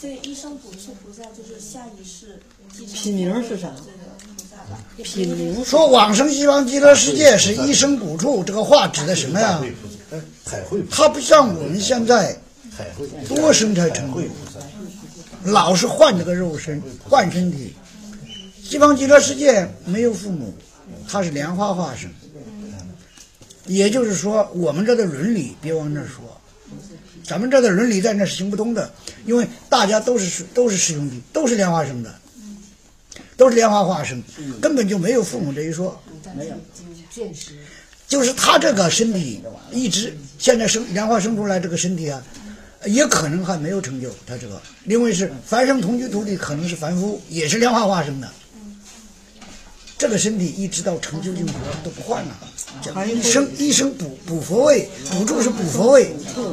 这个一生补处菩萨就是下一世继承品名是啥？ 这个菩萨吧。 品名说往生西方极乐世界是一生补处，这个话指的什么呀？它不像我们现在多生才成就，老是换这个肉身，换身体。西方极乐世界没有父母，它是莲花化生。也就是说，我们这的伦理别往那儿说，咱们这的伦理在那是行不通的，因为大家都是师兄弟，都是莲花生的，都是莲花化生，根本就没有父母这一说。 没有就是他这个身体一直现在莲花生出来这个身体啊，也可能还没有成就他这个，因为是凡生同居土地，可能是凡夫，也是莲花化生的。这个身体一直到成就净佛都不换了，一生补佛位，补处是补佛位。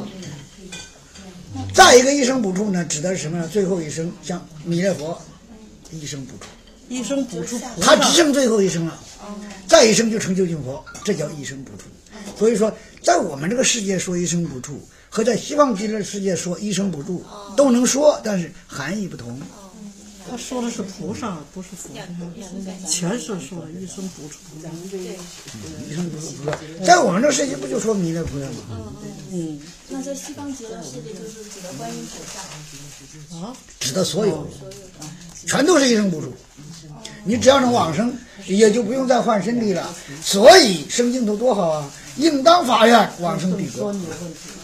再一个一生补处呢，指的是什么呢？最后一生像弥勒佛，一生补处， 一生补处菩萨， 他只剩最后一生了，再一生就成就净佛，这叫一生补处。所以说，在我们这个世界说一生补处，和在西方极乐世界说一生补处都能说，但是含义不同。 他说的是菩萨，不是佛。前世说的一生补处， 一生补处菩萨，在我们这个世界不就说弥勒菩萨吗？ 那在西方极乐世界就是指的观音菩萨。 指的所有，全都是一生补处。你只要能往生，也就不用再换身体了。所以生净土多好啊！应当发愿往生彼国。